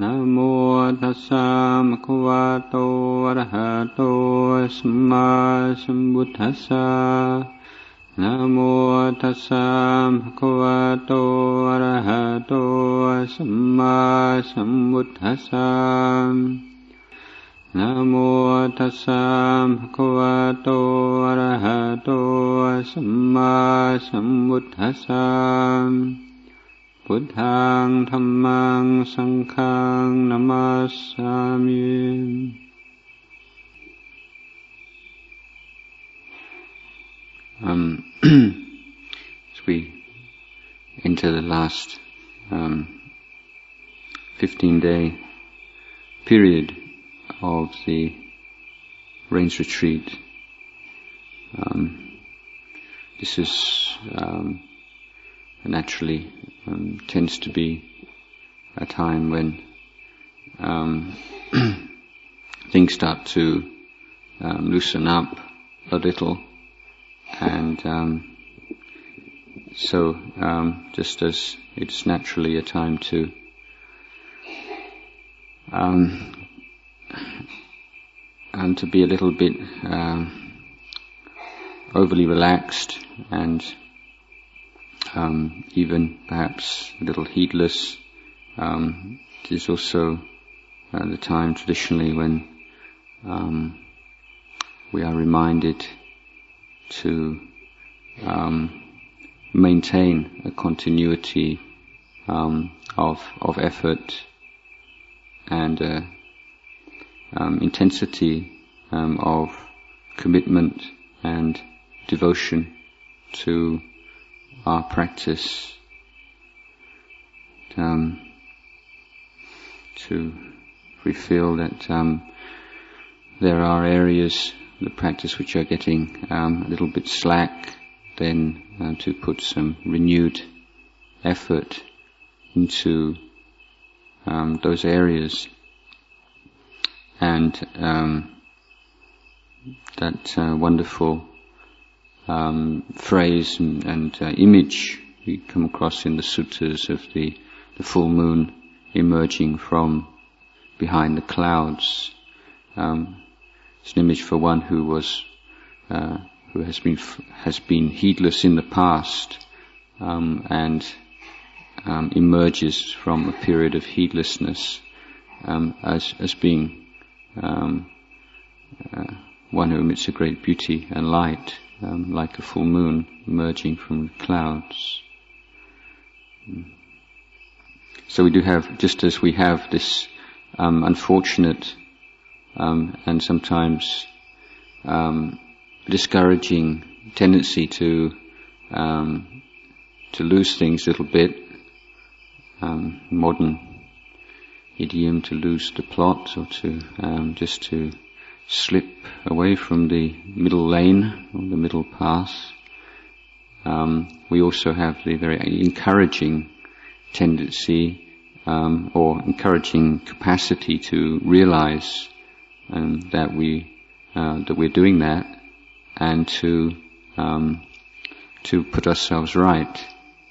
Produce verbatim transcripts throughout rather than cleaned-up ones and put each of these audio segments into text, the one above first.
นะโมตัสสะภะคะวะโตอะระหะโตสัมมาสัมพุทธัสสะนะโมตัสสะภะคะวะโตอะระหะโตสัมมาสัมพุทธัสสะนะโมตัสสะภะคะวะโตอะระหะโตสัมมาสัมพุทธัสสะพุทธังธัมมังสังฆังนะมัสสามิ Um, as we enter the last um, fifteen-day period of the rains retreat, um, this is um, naturally um, tends to be a time when um, things start to um, loosen up a little, and um, so um, just as it's naturally a time to um, and to be a little bit um, overly relaxed and um, even perhaps a little heedless. Um, it is also uh, the time traditionally when um, we are reminded to um, maintain a continuity um, of of effort and uh, um, intensity um, of commitment and devotion to our practice, um, to if we feel that um, there are areas of the practice which are getting um, a little bit slack, then uh, to put some renewed effort into um, those areas. And um, that uh, wonderful um, phrase and, and uh, image we come across in the suttas of the, the full moon emerging from behind the clouds. Um, it's an image for one who was uh, who has been has been heedless in the past um, and um, emerges from a period of heedlessness um, as as being um, uh, one who emits a great beauty and light, um, like a full moon emerging from the clouds. So we do have, just as we have this um, unfortunate um, and sometimes um, discouraging tendency to um, to lose things a little bit, um, modern idiom, to lose the plot, or to um, just to slip away from the middle lane or the middle path. Um, we also have the very encouraging tendency um, or encouraging capacity to realize um, that we uh, that we're doing that, and to um, to put ourselves right.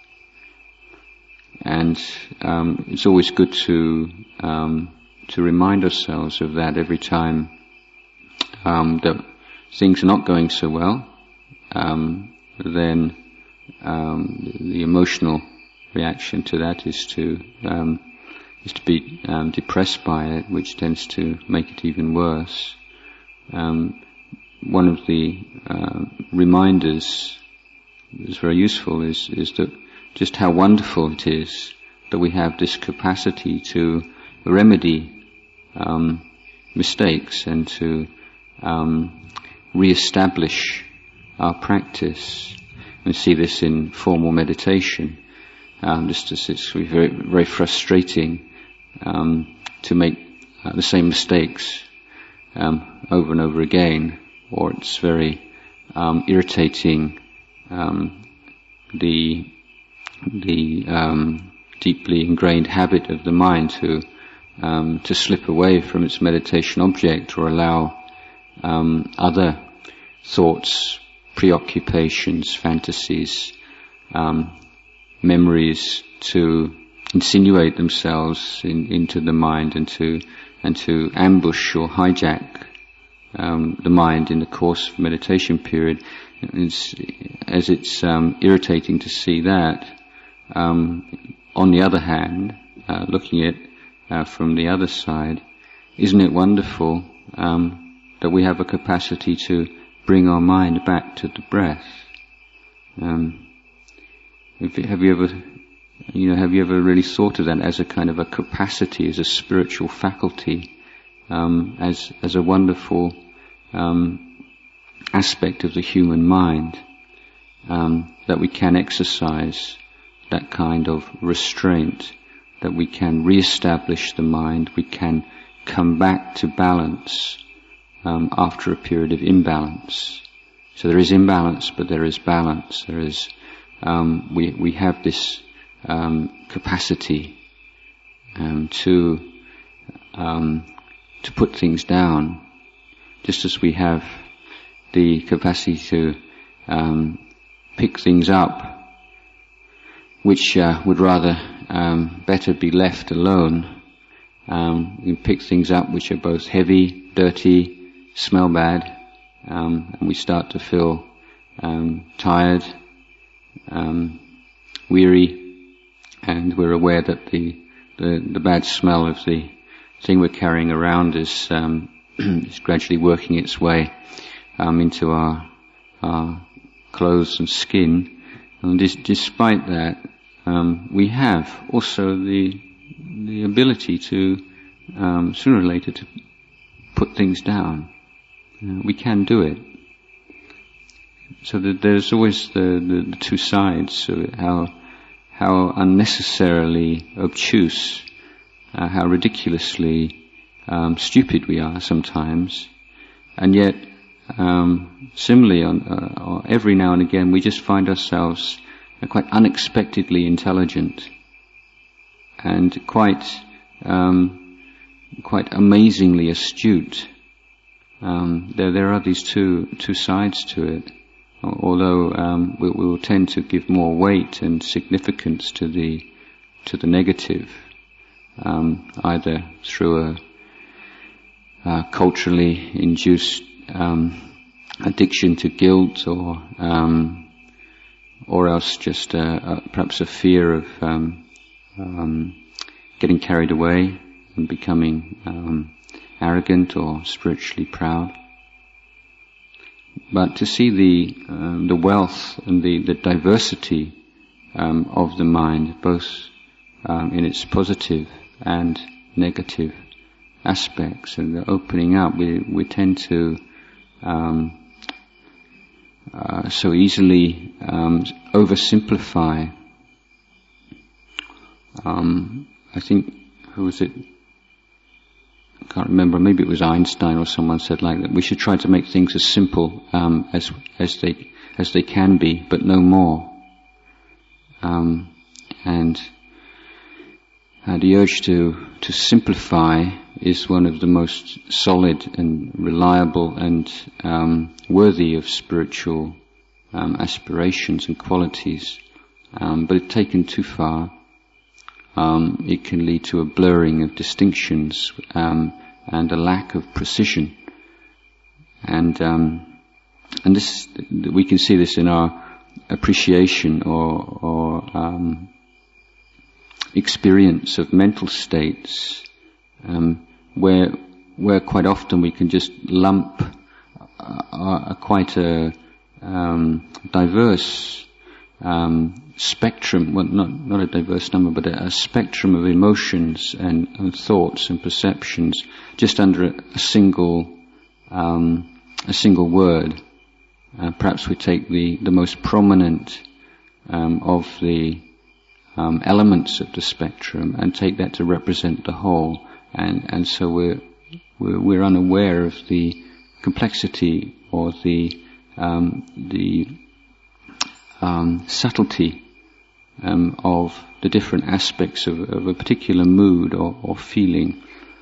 And um, it's always good to um, to remind ourselves of that every time um, that things are not going so well. Um, then um, the emotional reaction to that is to um, is to be um, depressed by it, which tends to make it even worse. Um, one of the uh, reminders that's very useful is is that just how wonderful it is that we have this capacity to remedy um, mistakes and to um, re-establish our practice. We see this in formal meditation, um, just as it's very, very frustrating um, to make uh, the same mistakes um, over and over again, or it's very um, irritating um, the the um, deeply ingrained habit of the mind to um, to slip away from its meditation object, or allow um, other thoughts, preoccupations, fantasies, um, memories to insinuate themselves in, into the mind and to and to ambush or hijack um, the mind in the course of meditation period. It's, as it's um, irritating to see that, um, on the other hand, uh, looking at uh, from the other side, isn't it wonderful um, that we have a capacity to bring our mind back to the breath? Um, if, have you ever, you know, have you ever really thought of that as a kind of a capacity, as a spiritual faculty, um, as as a wonderful um, aspect of the human mind, um, that we can exercise that kind of restraint, that we can re-establish the mind, we can come back to balance um, after a period of imbalance. So there is imbalance, but there is balance. There is um, we we have this um, capacity um, to um, to put things down, just as we have the capacity to um, pick things up, which uh, would rather um, better be left alone. Um, we can pick things up which are both heavy, dirty, smell bad, um, and we start to feel um, tired, um, weary, and we're aware that the, the the bad smell of the thing we're carrying around is um, is gradually working its way um, into our our clothes and skin. And dis- despite that, um, we have also the the ability to um, sooner or later to put things down. Uh, we can do it. So that there's always the, the, the two sides of it, how how unnecessarily obtuse, uh, how ridiculously um, stupid we are sometimes, and yet um, similarly, on, uh, every now and again we just find ourselves uh, quite unexpectedly intelligent and quite um, quite amazingly astute. Um, there there are these two two sides to it. Although um, we, we will tend to give more weight and significance to the to the negative, um, either through a, a culturally induced um, addiction to guilt, or um, or else just a, a, perhaps a fear of um, um, getting carried away and becoming um, arrogant or spiritually proud. But to see the um, the wealth and the, the diversity um, of the mind, both um, in its positive and negative aspects, and the opening up, we we tend to um, uh, so easily um, oversimplify. Um, I think, who was it? I can't remember, maybe it was Einstein or someone said like that, we should try to make things as simple um, as as they as they can be, but no more. Um, and uh, the urge to to simplify is one of the most solid and reliable and um, worthy of spiritual um, aspirations and qualities. Um, but if taken too far, Um, it can lead to a blurring of distinctions um, and a lack of precision, and um, and this we can see this in our appreciation or, or um, experience of mental states, um, where where quite often we can just lump a, a quite a um, diverse um, spectrum, well, not not a diverse number, but a, a spectrum of emotions and, and thoughts and perceptions, just under a, a single um, a single word. Uh, perhaps we take the the most prominent um, of the um, elements of the spectrum and take that to represent the whole, and and so we're we're, we're unaware of the complexity or the um, the um, subtlety Um, of the different aspects of, of a particular mood or, or feeling.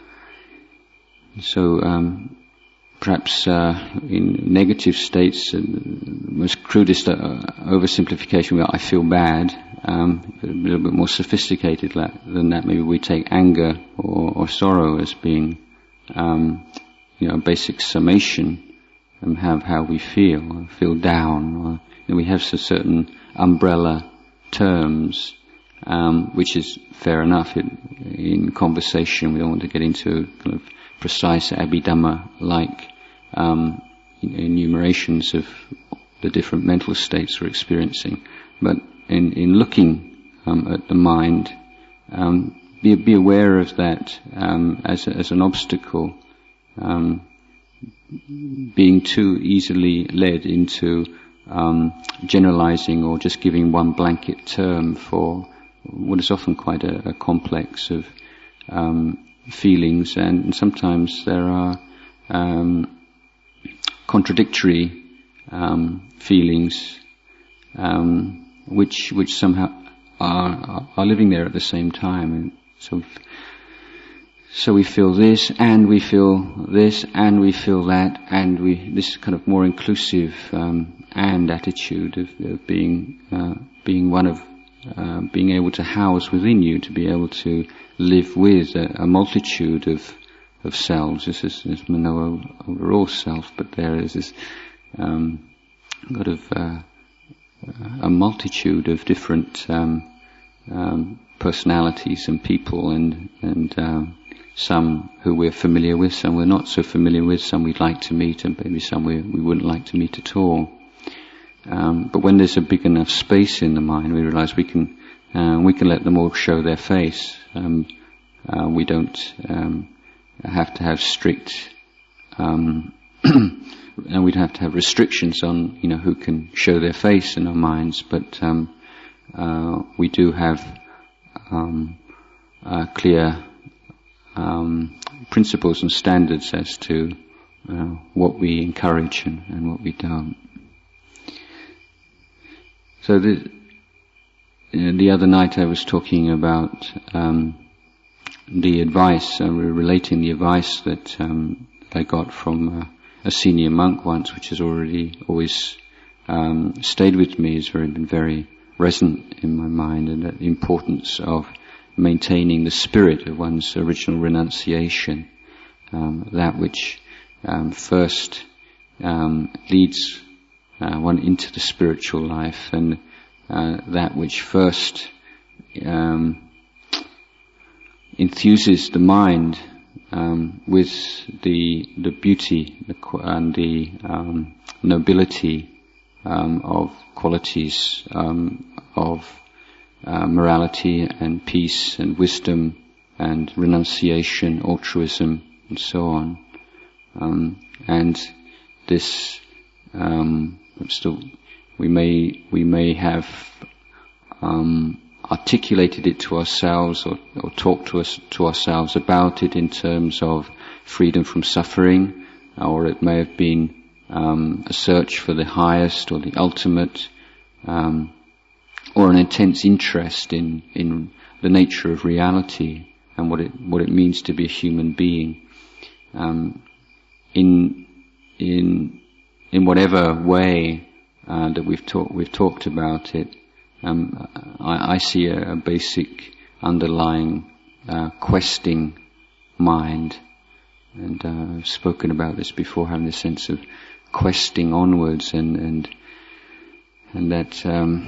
So um, perhaps uh, in negative states, uh, the most crudest uh, oversimplification, well, I feel bad, um, a little bit more sophisticated than that. Maybe we take anger or, or sorrow as being, um, you know, a basic summation of how, how we feel, or feel down, or you know, we have certain umbrella terms, um, which is fair enough in, in conversation. We don't want to get into kind of precise Abhidhamma-like um, enumerations of the different mental states we're experiencing. But in, in looking um, at the mind, um, be, be aware of that um, as, a, as an obstacle, um, being too easily led into um, generalizing or just giving one blanket term for what is often quite a, a complex of um, feelings, and sometimes there are um, contradictory um, feelings um, which which somehow are are living there at the same time. And so so we feel this, and we feel this, and we feel that, and we this kind of more inclusive um, and attitude of, of being uh, being one of uh, being able to house within you, to be able to live with a, a multitude of of selves. This is, is no overall self, but there is this um, kind of uh, a multitude of different um, um, personalities and people, and and um, some who we're familiar with, some we're not so familiar with, some we'd like to meet, and maybe some we we wouldn't like to meet at all. Um, but when there's a big enough space in the mind, we realise we can uh, we can let them all show their face. Um, uh, we don't um, have to have strict, um, and we'd have to have restrictions on, you know, who can show their face in our minds. But um, uh, we do have um, uh, clear um, principles and standards as to uh, what we encourage and, and what we don't. So the, uh, the other night I was talking about um, the advice, uh, relating the advice that um, I got from uh, a senior monk once, which has already always um, stayed with me, has very, been very resonant in my mind, and the importance of maintaining the spirit of one's original renunciation, um, that which um, first um, leads Uh, one into the spiritual life, and uh, that which first um, enthuses the mind um, with the the beauty and the um, nobility um, of qualities um, of uh, morality and peace and wisdom and renunciation, altruism, and so on. Um, and this um, Still, we may we may have um, articulated it to ourselves, or, or talked to us to ourselves about it in terms of freedom from suffering, or it may have been um, a search for the highest or the ultimate, um, or an intense interest in in the nature of reality and what it what it means to be a human being. Um, in in In whatever way uh, that we've talked we've talked about it, um, I, I see a, a basic underlying uh, questing mind, and uh, I've spoken about this before, having this sense of questing onwards, and and and that um,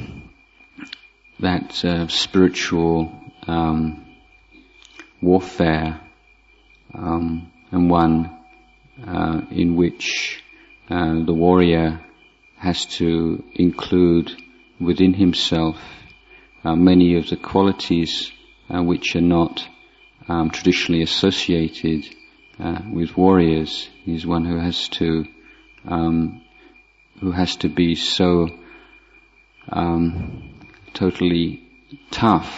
that uh, spiritual um, warfare, um, and one uh, in which Uh, the warrior has to include within himself uh, many of the qualities uh, which are not um, traditionally associated uh, with warriors. He's one who has to um, who has to be so um, totally tough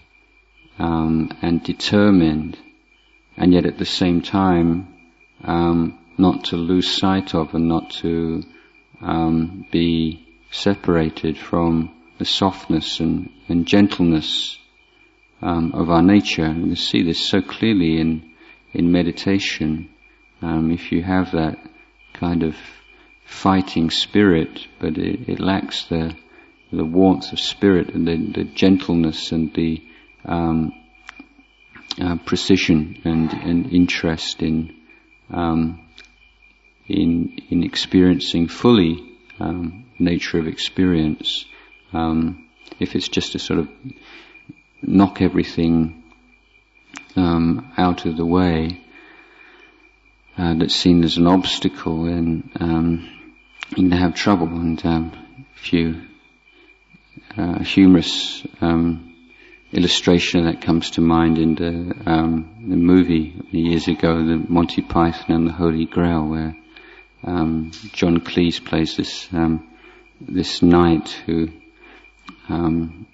um, and determined, and yet at the same time um, not to lose sight of and not to um, be separated from the softness and, and gentleness um, of our nature. And we see this so clearly in in meditation. Um, if you have that kind of fighting spirit, but it, it lacks the the warmth of spirit and the, the gentleness and the um, uh, precision and, and interest in um, in in experiencing fully um, nature of experience. Um, if it's just to sort of knock everything um, out of the way uh, that's seen as an obstacle, then um, you can have trouble. And um, if you uh, humorous um, illustration that comes to mind in the, um, the movie years ago, the Monty Python and the Holy Grail, where um, John Cleese plays this um, this knight who um,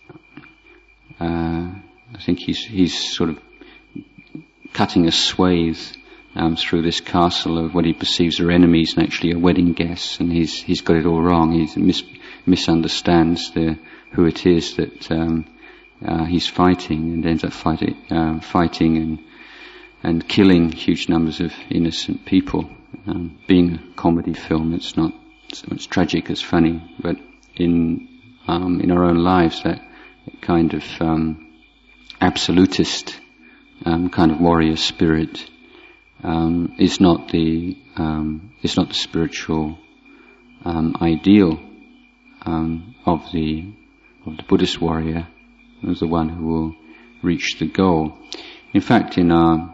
uh, I think he's he's sort of cutting a swathe um, through this castle of what he perceives are enemies and actually are wedding guests, and he's he's got it all wrong. He mis- misunderstands the who it is that um, uh, he's fighting, and ends up fighting uh, fighting and and killing huge numbers of innocent people. Um, being a comedy film, it's not so much tragic as funny, but in um, in our own lives, that kind of um, absolutist um, kind of warrior spirit um, is not the um, is not the spiritual um, ideal um, of the of the Buddhist warrior, as the one who will reach the goal. In fact, in our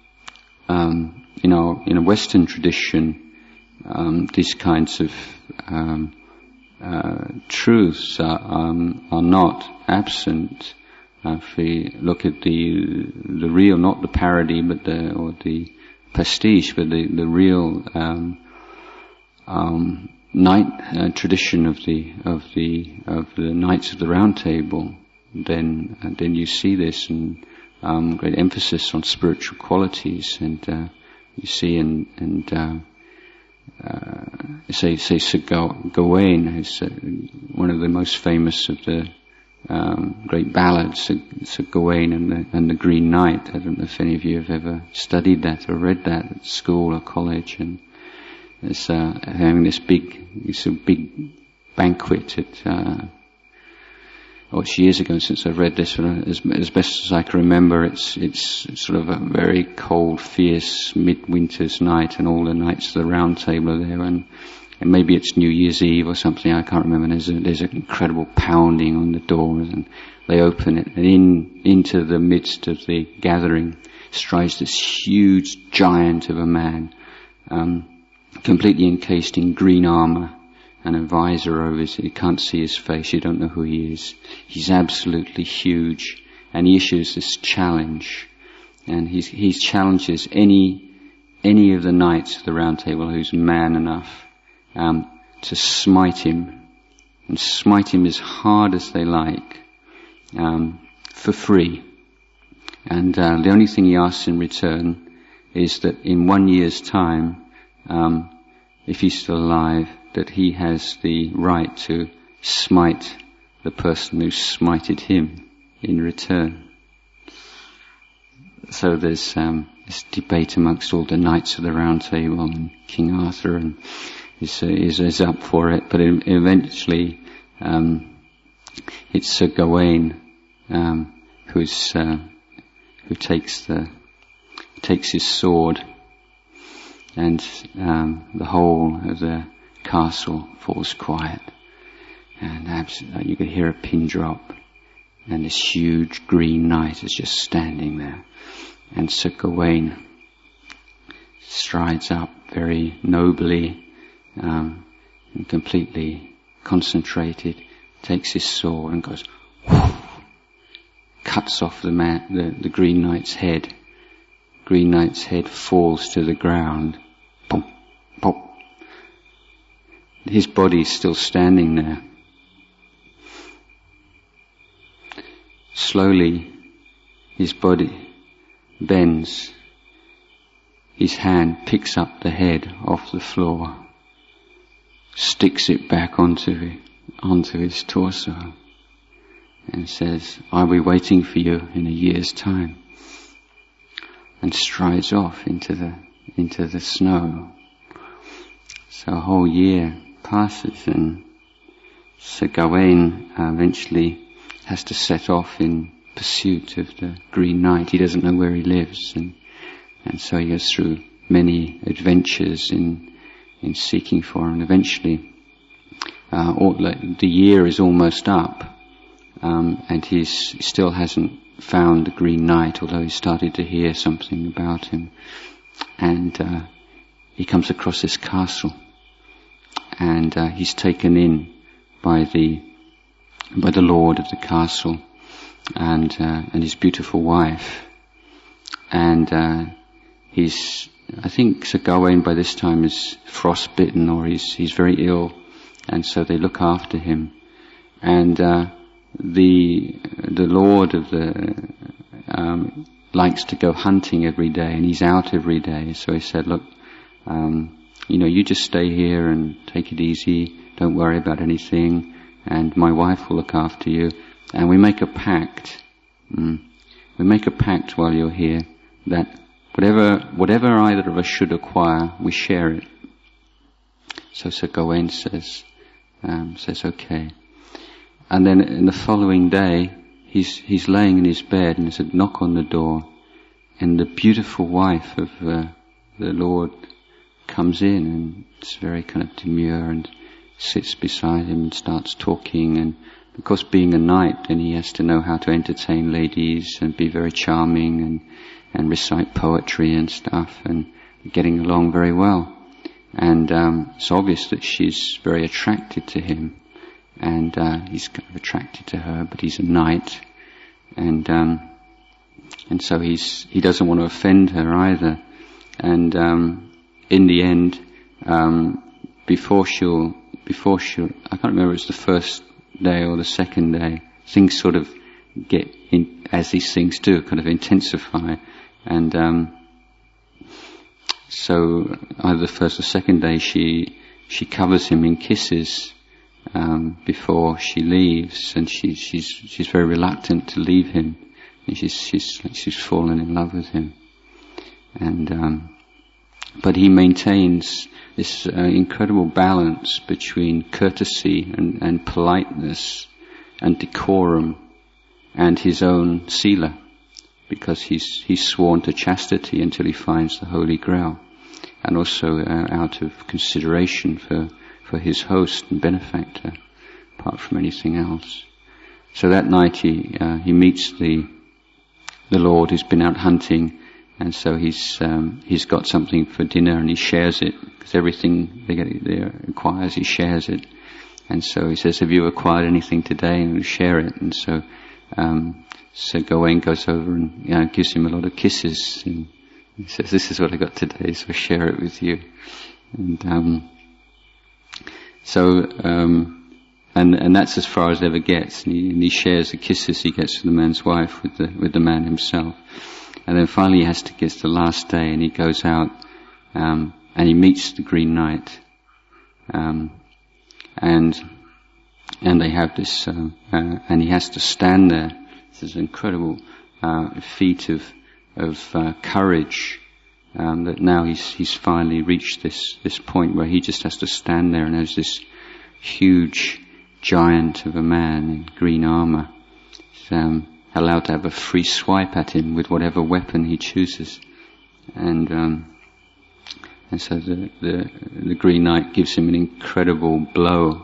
um, in our in a Western tradition, um, these kinds of um, uh, truths are, um, are not absent. Uh, if we look at the the real, not the parody, but the or the pastiche, but the the real um, um, knight uh, tradition of the of the of the Knights of the Round Table, then uh, then you see this and um, great emphasis on spiritual qualities, and uh, you see and and uh, uh, say say Sir Gawain is uh, one of the most famous of the um, great ballads, Sir, Sir Gawain and the and the Green Knight. I don't know if any of you have ever studied that or read that at school or college, and it's uh, having this big this big banquet at. Uh, Oh, it's years ago since I've read this, but as, as best as I can remember, it's it's sort of a very cold, fierce mid-winter's night, and all the knights of the Round Table are there, and, and maybe it's New Year's Eve or something, I can't remember. There's a, there's an incredible pounding on the doors, and they open it, and in into the midst of the gathering strides this huge giant of a man, um, completely encased in green armour, and a visor over his, you can't see his face, you don't know who he is. He's absolutely huge, and he issues this challenge, and he's, he challenges any, any of the knights of the Round Table who's man enough, um, to smite him, and smite him as hard as they like, um, for free. And, uh, the only thing he asks in return is that in one year's time, um, if he's still alive, that he has the right to smite the person who smited him in return. So there's um, this debate amongst all the knights of the Round Table, and King Arthur and is, uh, is, is up for it, but it, eventually um, it's Sir Gawain um, who's uh, who takes the takes his sword, and um, the whole of the castle falls quiet, and absolutely you could hear a pin drop, and this huge green knight is just standing there, and Sir Gawain strides up very nobly um, and completely concentrated, takes his sword and goes whoosh, cuts off the man, the, the green knight's head. Green knight's head falls to the ground. Pop, pop. His body's still standing there. Slowly, his body bends. His hand picks up the head off the floor, sticks it back onto onto his torso, and says, "I'll be waiting for you in a year's time," and strides off into the into the snow. So a whole year passes, and Sir Gawain uh, eventually has to set off in pursuit of the Green Knight. He doesn't know where he lives, and and so he goes through many adventures in in seeking for him. And eventually, uh, all, like, the year is almost up, um, and he's, he still hasn't found the Green Knight, although he started to hear something about him. And uh, he comes across this castle, and uh, he's taken in by the by the lord of the castle and uh, and his beautiful wife, and uh, he's I think Sir Gawain by this time is frostbitten, or he's he's very ill, and so they look after him. And uh, the the lord of the um, likes to go hunting every day, and he's out every day. So he said, "Look, um, you know, you just stay here and take it easy. Don't worry about anything, and my wife will look after you. And we make a pact. Mm, we make a pact while you're here that." Whatever, whatever either of us should acquire, we share it. So Sir Gawain says, um, says okay. And then in the following day, he's he's laying in his bed, and there's a knock on the door, and the beautiful wife of uh, the Lord comes in, and it's very kind of demure, and sits beside him and starts talking. And because being a knight, then he has to know how to entertain ladies and be very charming and. and recite poetry and stuff, and getting along very well. And um, it's obvious that she's very attracted to him, and uh, he's kind of attracted to her, but he's a knight, and um, and so he's he doesn't want to offend her either. And um, in the end, um, before she'll before she'll I can't remember if it's the first day or the second day, things sort of get in, as these things do, kind of intensify. And um, so either the first or second day, she she covers him in kisses um, before she leaves, and she, she's she's very reluctant to leave him. And she's she's she's fallen in love with him, and um, but he maintains this uh, incredible balance between courtesy and, and politeness and decorum and his own sila, because he's he's sworn to chastity until he finds the Holy Grail, and also uh, out of consideration for for his host and benefactor, apart from anything else. So that night he uh, he meets the the Lord who's been out hunting, and so he's um, he's got something for dinner, and he shares it, because everything they get they acquires he shares it. And so he says, "Have you acquired anything today?" And we share it. And so um, So Gawain goes over and you know, gives him a lot of kisses, and he says, "This is what I got today, so I share it with you." And um, so, um, and and that's as far as it ever gets. And he, and he shares the kisses he gets from the man's wife with the with the man himself. And then finally, he has to get to the last day, and he goes out um, and he meets the Green Knight, um, and and they have this, uh, uh, and he has to stand there. This incredible uh, feat of of uh, courage, um, that now he's he's finally reached this this point where he just has to stand there, and there's this huge giant of a man in green armour, um, allowed to have a free swipe at him with whatever weapon he chooses, and um, and so the, the the Green Knight gives him an incredible blow,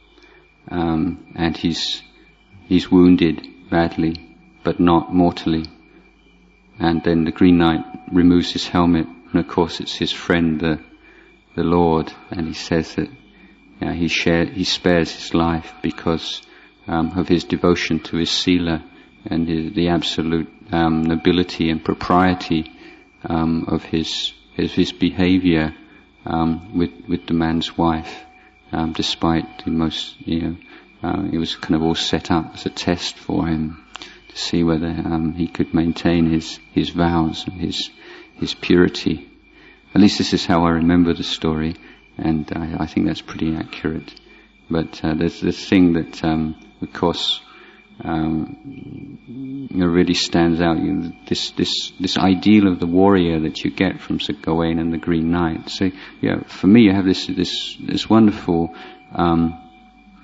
um, and he's he's wounded badly, but not mortally. And then the Green Knight removes his helmet, and of course it's his friend, the the Lord, and he says that you know, he share, he spares his life because um, of his devotion to his sila and his, the absolute um, nobility and propriety um, of his his, his behaviour um, with with the man's wife, um, despite the most you know. Uh, it was kind of all set up as a test for him to see whether um, he could maintain his, his vows and his his purity. At least this is how I remember the story, and I, I think that's pretty accurate. But uh, there's this thing that, um, of course, um, you know, really stands out. You know, this this this ideal of the warrior that you get from Sir Gawain and the Green Knight. So, yeah, for me, you have this this this wonderful. Um,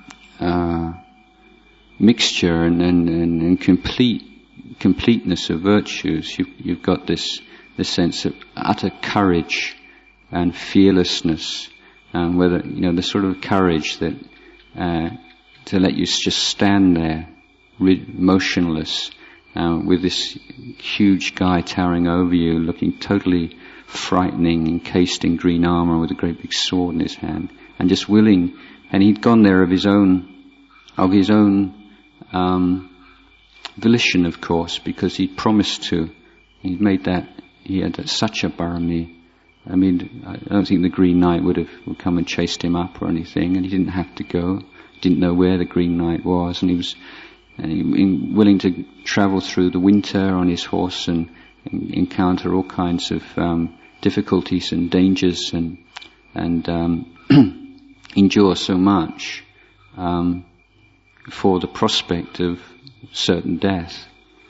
uh, mixture and, and, and, and complete completeness of virtues. You've, you've got this this sense of utter courage and fearlessness, um, whether you know the sort of courage that uh, to let you just stand there, motionless, uh, with this huge guy towering over you, looking totally frightening, encased in green armor with a great big sword in his hand, and just willing. And he'd gone there of his own, of his own um, volition, of course, because he'd promised to. He'd made that. He had that, such a barami. I mean, I don't think the Green Knight would have would come and chased him up or anything, and he didn't have to go. He didn't know where the Green Knight was, and he was and he, willing to travel through the winter on his horse and, and encounter all kinds of um, difficulties and dangers and and um, endure so much um, for the prospect of certain death.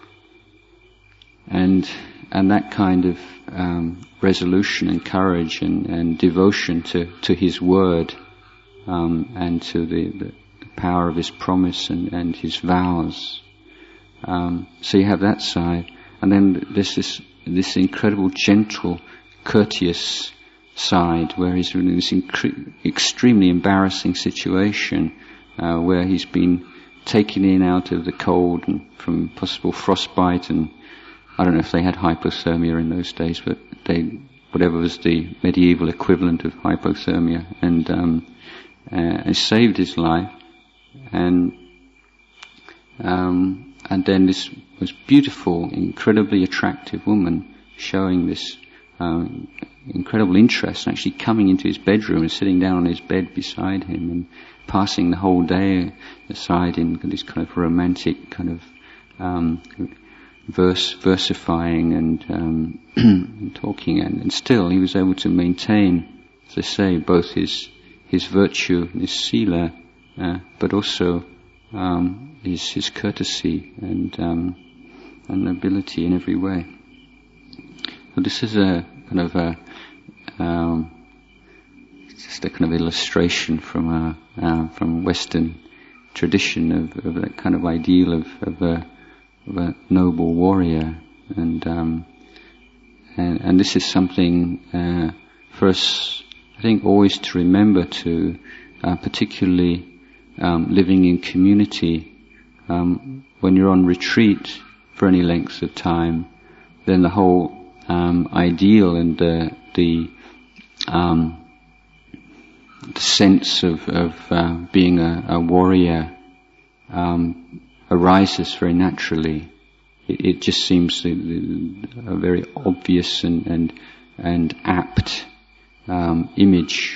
And and that kind of um, resolution and courage and, and devotion to, to his word um, and to the, the power of his promise and, and his vows. Um, so you have that side, and then there's this this incredible, gentle, courteous side where he's in this incre- extremely embarrassing situation uh, where he's been taken in out of the cold and from possible frostbite, and I don't know if they had hypothermia in those days, but they, whatever was the medieval equivalent of hypothermia, and um, uh, it saved his life. And um, and then this was beautiful, incredibly attractive woman showing this um, incredible interest, and actually coming into his bedroom and sitting down on his bed beside him and passing the whole day aside in this kind of romantic kind of um, verse, versifying and, um, and talking, and, and still he was able to maintain, as I say, both his his virtue, his sila, uh, but also um, his his courtesy and um, and nobility in every way. So this is a kind of a um, just a kind of illustration from a uh, from Western tradition of, of that kind of ideal of, of a of a noble warrior, and um, and, and this is something uh, for us, I think, always to remember, to uh, particularly um, living in community. Um, when you're on retreat for any length of time, then the whole um, ideal and the the, um, the sense of, of uh, being a, a warrior um, arises very naturally. It, it just seems a, a very obvious and and, and apt um, image.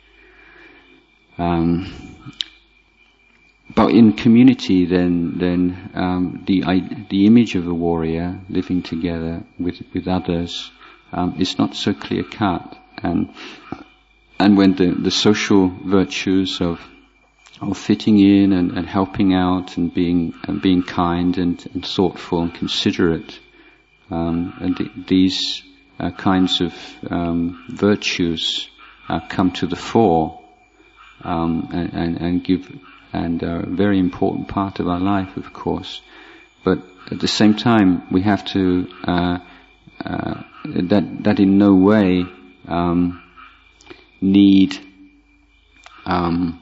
Um, but in community, then then um, the I, the image of a warrior living together with with others um, is not so clear cut, and and when the the social virtues of of fitting in and, and helping out and being and being kind and, and thoughtful and considerate, um, and th- these uh, kinds of um, virtues uh, come to the fore um, and, and, and give and are a very important part of our life, of course. But at the same time, we have to uh, uh, that that in no way um, need. Um,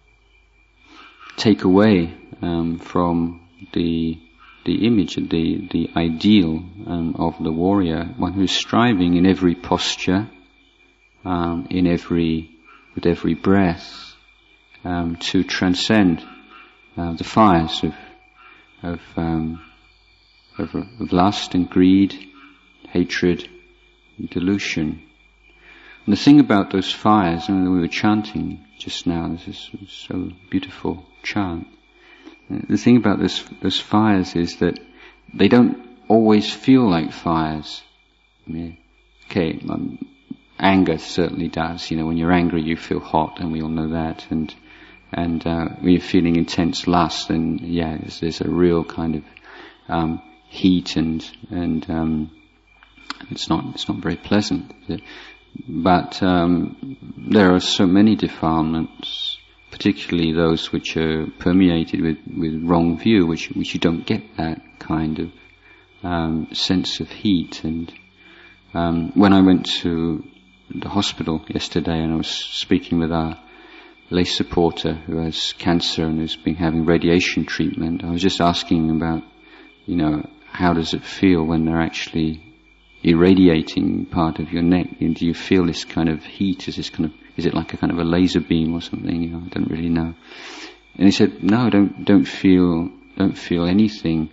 take away um, from the the image, the the ideal um, of the warrior, one who is striving in every posture, um, in every with every breath, um, to transcend uh, the fires of of, um, of of lust and greed, hatred, and delusion. And the thing about those fires, I mean, we were chanting just now, this is so beautiful chant. The thing about those, those fires is that they don't always feel like fires. I mean, okay, um, anger certainly does. You know, when you're angry, you feel hot, and we all know that. And and uh, when you're feeling intense lust, then yeah, there's, there's a real kind of um, heat, and and um, it's not it's not very pleasant. But um, there are so many defilements particularly those which are permeated with, with wrong view, which which you don't get that kind of um, sense of heat. And um, when I went to the hospital yesterday and I was speaking with our lay supporter who has cancer and has been having radiation treatment, I was just asking about, you know, how does it feel when they're actually irradiating part of your neck? And do you feel this kind of heat? Is this kind of, is it like a kind of a laser beam or something? You know, I don't really know. And he said, no, don't don't feel don't feel anything.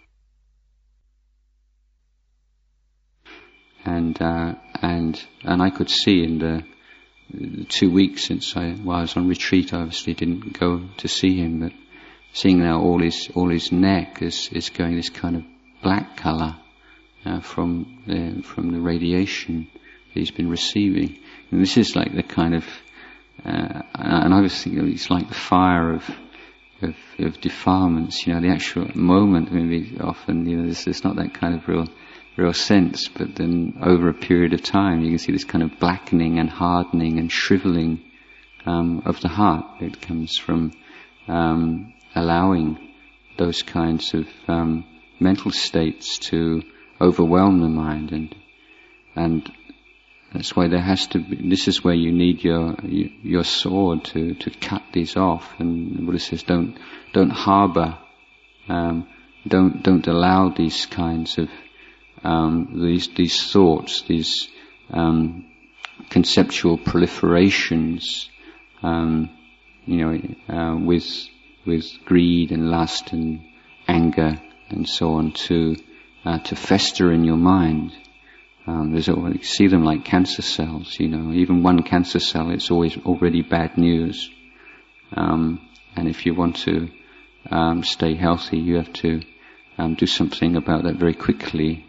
And uh, and and I could see in the, the two weeks since I, well, I was on retreat, I obviously didn't go to see him, but seeing now all his all his neck is is going this kind of black colour uh, from the from the radiation that he's been receiving. And this is like the kind of, uh, and I was thinking it's like the fire of of, of defilements. You know, the actual moment. Maybe often, you know, there's, there's not that kind of real real sense, but then over a period of time, you can see this kind of blackening and hardening and shriveling um, of the heart that comes from um, allowing those kinds of um, mental states to overwhelm the mind, and and that's why there has to be. This is where you need your your sword to to cut these off. And the Buddha says, don't don't harbour, um, don't don't allow these kinds of um, these these thoughts, these um, conceptual proliferations, um, you know, uh, with with greed and lust and anger and so on, to uh, to fester in your mind. Um, there's always, you see them like cancer cells, you know. Even one cancer cell, it's always already bad news. Um, and if you want to um, stay healthy, you have to um, do something about that very quickly.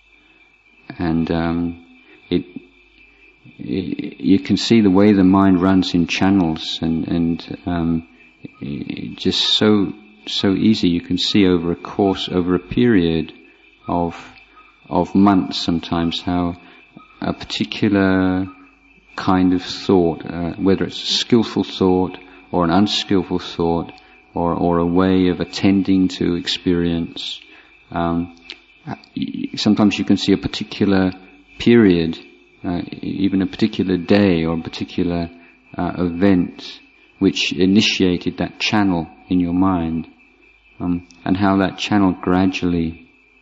And um, it, it, you can see the way the mind runs in channels, and and um, it just so so easy. You can see over a course, over a period of of months sometimes, how a particular kind of thought, uh, whether it's a skillful thought or an unskillful thought, or or a way of attending to experience, um, sometimes you can see a particular period, uh, even a particular day or a particular uh, event which initiated that channel in your mind, um, and how that channel gradually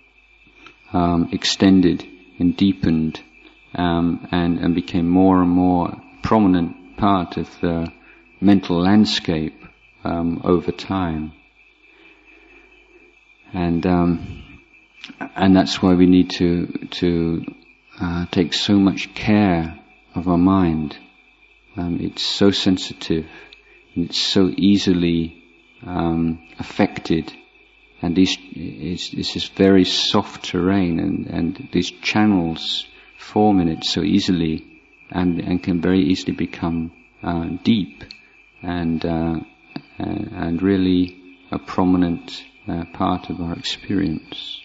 Um, extended and deepened, um, and, and became more and more prominent part of the mental landscape um, over time. And um, and that's why we need to to uh, take so much care of our mind. Um, it's so sensitive, and it's so easily um, affected. And these, it's, this is very soft terrain, and, and these channels form in it so easily, and, and can very easily become uh, deep, and uh, and really a prominent uh, part of our experience.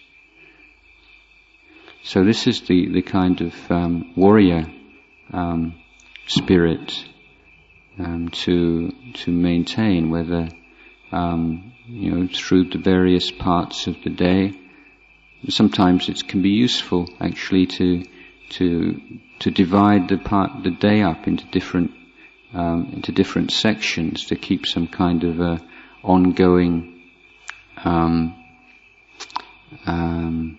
So this is the, the kind of um, warrior um, spirit um, to to maintain, whether um, you know, through the various parts of the day. Sometimes it can be useful actually to to to divide the part the day up into different um, into different sections, to keep some kind of a ongoing um, um,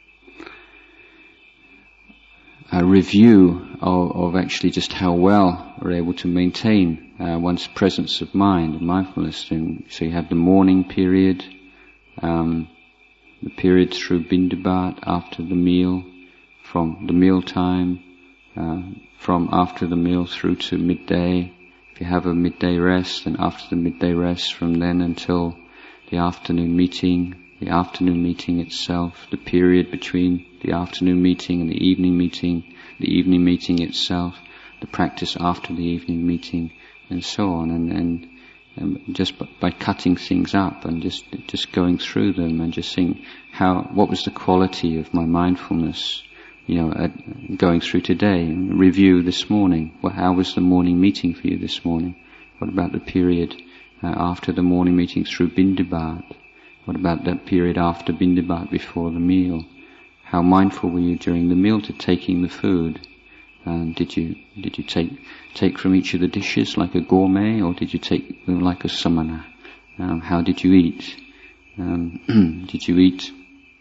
a review of, of actually just how well we're able to maintain uh, one's presence of mind and mindfulness. And so you have the morning period, um, the period through Bindabat, after the meal, from the meal time, uh, from after the meal through to midday. If you have a midday rest, and after the midday rest, from then until the afternoon meeting, the afternoon meeting itself, the period between the afternoon meeting and the evening meeting, the evening meeting itself, the practice after the evening meeting, and so on. And, and, and just by, by cutting things up and just just going through them and just seeing how, what was the quality of my mindfulness, you know, at, going through today. Review this morning. Well, how was the morning meeting for you this morning? What about the period uh, after the morning meeting through Bindabat? What about that period after Bindabat, before the meal? How mindful were you during the meal to taking the food? Um, did you did you take take from each of the dishes like a gourmet, or did you take them like a samana? Um, how did you eat? Um, did you eat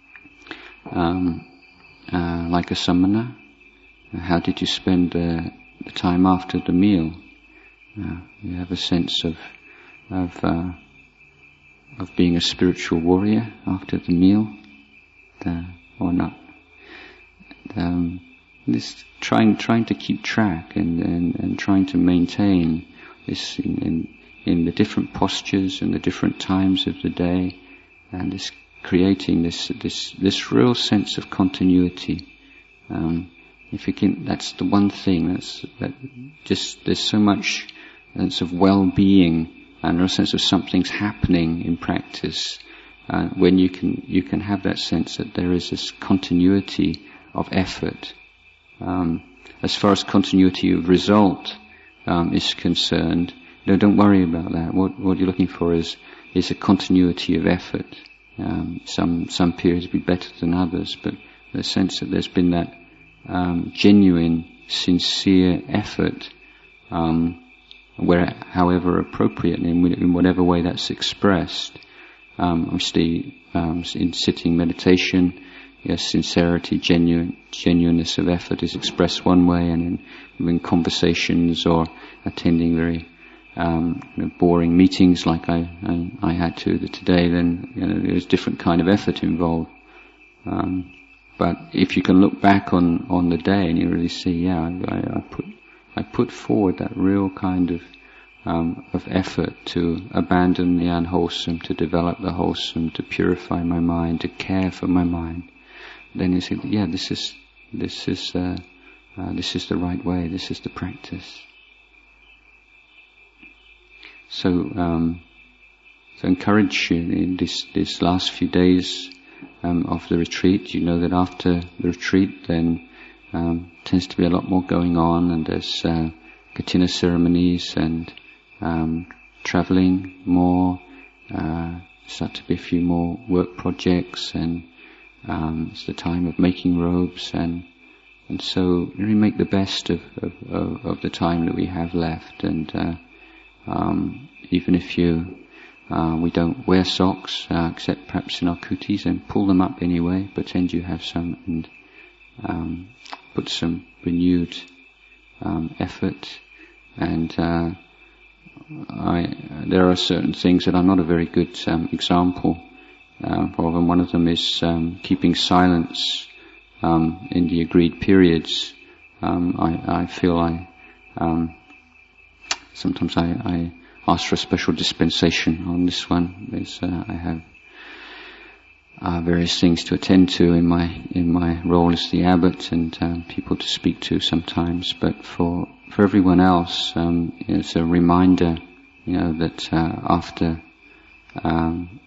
um, uh, like a samana? How did you spend the, the time after the meal? Uh, you have a sense of of uh, of being a spiritual warrior after the meal, uh, or not? Um, this trying trying to keep track and, and, and trying to maintain this in, in in the different postures and the different times of the day, and this creating this this this real sense of continuity. Um, if you can, that's the one thing. That's that. Just there's so much sense of well-being and a sense of something's happening in practice uh, when you can you can have that sense that there is this continuity of effort. Um, as far as continuity of result um, is concerned, no, don't worry about that. What what you're looking for is is a continuity of effort. Um, some some periods will be better than others, but the sense that there's been that um, genuine, sincere effort, um, where, however appropriate, in, in whatever way that's expressed. Um, obviously, um, in sitting meditation, yes, sincerity, genuine, genuineness of effort is expressed one way, and in, in conversations or attending very um, you know, boring meetings like I, I I had to the, today, then you know, there's different kind of effort involved. Um, but if you can look back on, on the day and you really see, yeah, I, I put I put forward that real kind of um, of effort to abandon the unwholesome, to develop the wholesome, to purify my mind, to care for my mind. Then you say, yeah, this is this is uh, uh, this is the right way. This is the practice. So, um, so encourage you in this this last few days um, of the retreat. You know that after the retreat, then um, tends to be a lot more going on, and there's uh, katina ceremonies and um, traveling more. Uh, start to be a few more work projects, and um, it's the time of making robes, and and so really make the best of of, of, of the time that we have left. And uh, um, even if you uh, we don't wear socks uh, except perhaps in our kutis, and pull them up anyway. Pretend you have some, and um, put some renewed um, effort. And uh, I, there are certain things that I'm not a very good um, example uh, of, and one of them is um, keeping silence um, in the agreed periods. Um, I, I feel I um, sometimes I, I ask for a special dispensation on this one. There's, uh, I have uh, various things to attend to in my in my role as the abbot, and um, people to speak to sometimes. But for for everyone else, um, it's a reminder, you know, that uh, after um,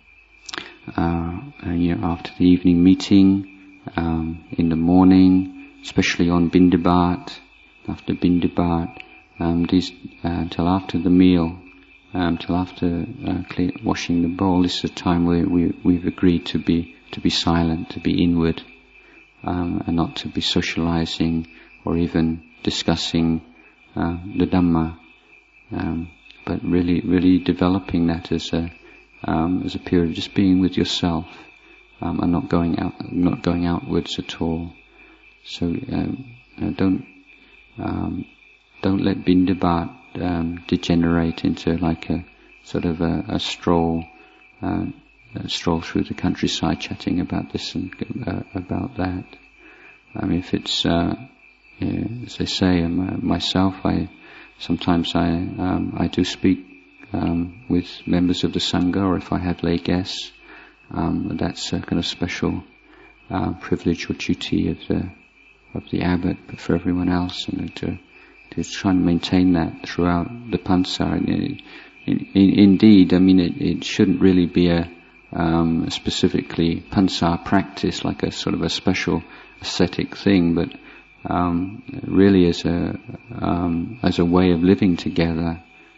uh, you know, after the evening meeting, um, in the morning, especially on Bindabat, after Bindabat, um, these uh, until after the meal, um, till after uh, clean, washing the bowl, this is a time where we we've agreed to be to be silent, to be inward, um, and not to be socializing or even discussing uh, the Dhamma, um, but really, really developing that as a um, as a period of just being with yourself, um, and not going out, not going outwards at all. So um, uh, don't um, don't let Bindabat um, degenerate into like a sort of a, a stroll, uh, a stroll through the countryside, chatting about this and uh, about that. I mean, if it's uh, Yeah, as I say, um, myself, I sometimes I um, I do speak um, with members of the Sangha, or if I have lay guests, um, that's a kind of special uh, privilege or duty of the of the abbot. But for everyone else, you know, to to try and maintain that throughout the Pansa. In, in, indeed, I mean, it, it shouldn't really be a, um, a specifically Pansa practice, like a sort of a special ascetic thing, but Um, really as a um, as a way of living together,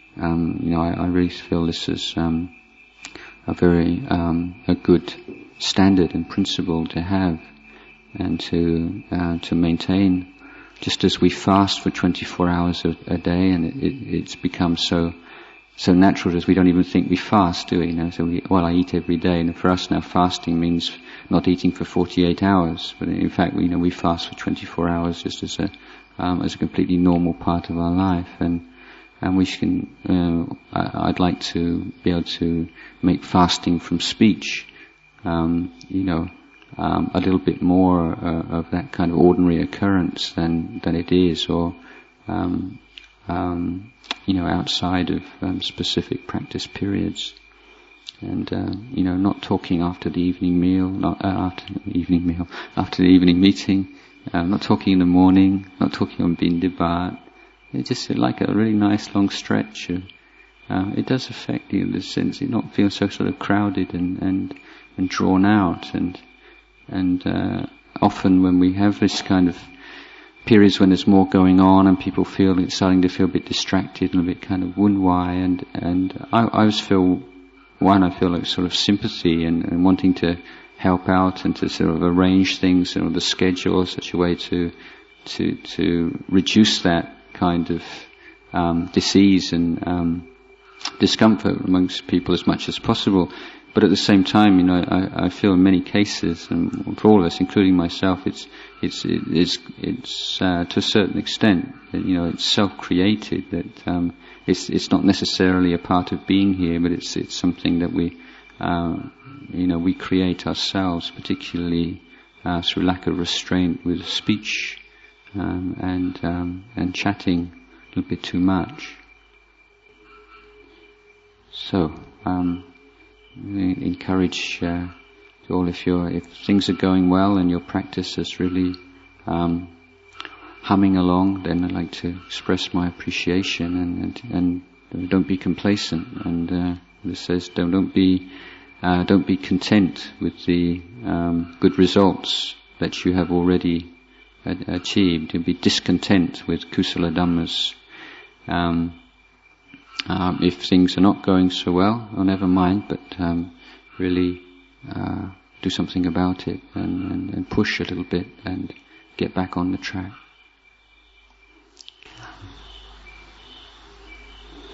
um, you know, I, I really feel this is um, a very um, a good standard and principle to have and to uh, to maintain. Just as we fast for twenty-four hours a, a day, and it, it, it's become so so natural as we don't even think we fast, do we? You know, so we, well, I eat every day, and for us now, fasting means not eating for forty-eight hours. But in fact, we, you know, we fast for twenty-four hours just as a um, as a completely normal part of our life, and and we can. Uh, I, I'd like to be able to make fasting from speech, um, you know. Um, a little bit more uh, of that kind of ordinary occurrence than than it is, or um, um, you know, outside of um, specific practice periods, and uh, you know, not talking after the evening meal, not uh, after the evening meal, after the evening meeting, uh, not talking in the morning, not talking on bindibat. It's just like a really nice long stretch. Uh, it does affect you in the sense you not feel so sort of crowded and and and drawn out. And And uh, often when we have this kind of periods when there's more going on and people feel it's starting to feel a bit distracted and a bit kind of wunwai, and and I, I always feel, one, I feel like sort of sympathy and, and wanting to help out and to sort of arrange things, you know, the schedule, such a way to to to reduce that kind of um, disease and um, discomfort amongst people as much as possible. But at the same time, you know, I, I feel in many cases, and for all of us, including myself, it's it's it's it's uh, to a certain extent, that, you know, it's self-created. That um, it's it's not necessarily a part of being here, but it's it's something that we, uh, you know, we create ourselves, particularly uh, through lack of restraint with speech um, and um, and chatting a little bit too much. So. Um, encourage uh, to all, if you're if things are going well and your practice is really um, humming along, then I'd like to express my appreciation, and and, and don't be complacent. And uh, this says don't don't be uh, don't be content with the um, good results that you have already a- achieved. You'll be discontent with kusala dhammas. Um, Um, if things are not going so well, oh, never mind, but um, really uh, do something about it and, and, and push a little bit and get back on the track.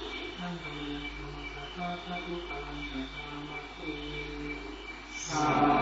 Ah.